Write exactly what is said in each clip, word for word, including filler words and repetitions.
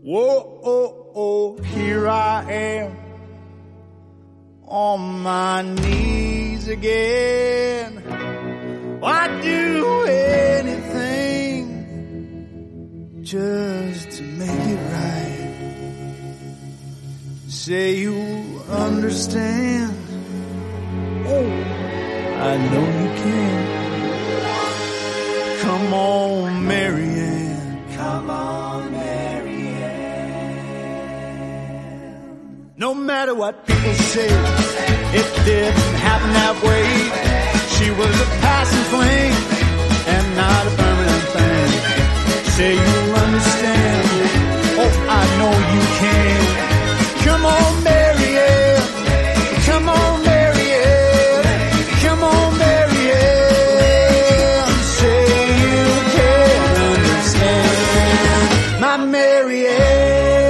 Whoa, oh, oh, here I am on my knees again. I'd do anything just to make it right. Say you understand. Oh, I know you can. Come on, Marianne. Come on, Marianne. No matter what people say, it didn't happen that way. She was a passing flame and not a permanent thing. Say you'll understand. Oh, I know you can. Come on, Marianne. Come on, Marianne. Come on, Marianne. Say you can understand. My Marianne.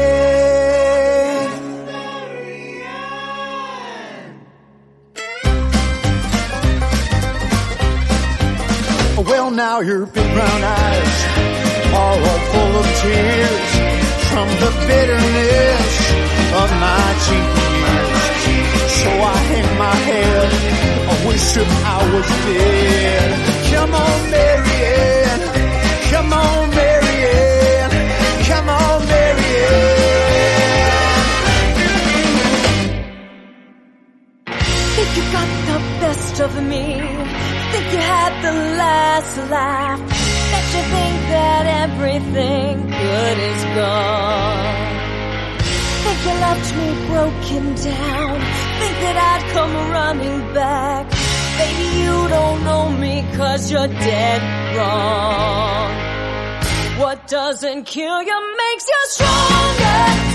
Well, now your big brown eyes are all full of tears from the bitterness of my teen years. So I hang my head, I wish that I was dead. Come on, Marianne. Come on, Marianne. Come on, Marianne. Think you got the best of me. Think you had the last laugh. That you think that everything good is gone. Think you left me broken down. Think that I'd come running back. Baby, you don't know me 'cause you're dead wrong. What doesn't kill you makes you stronger.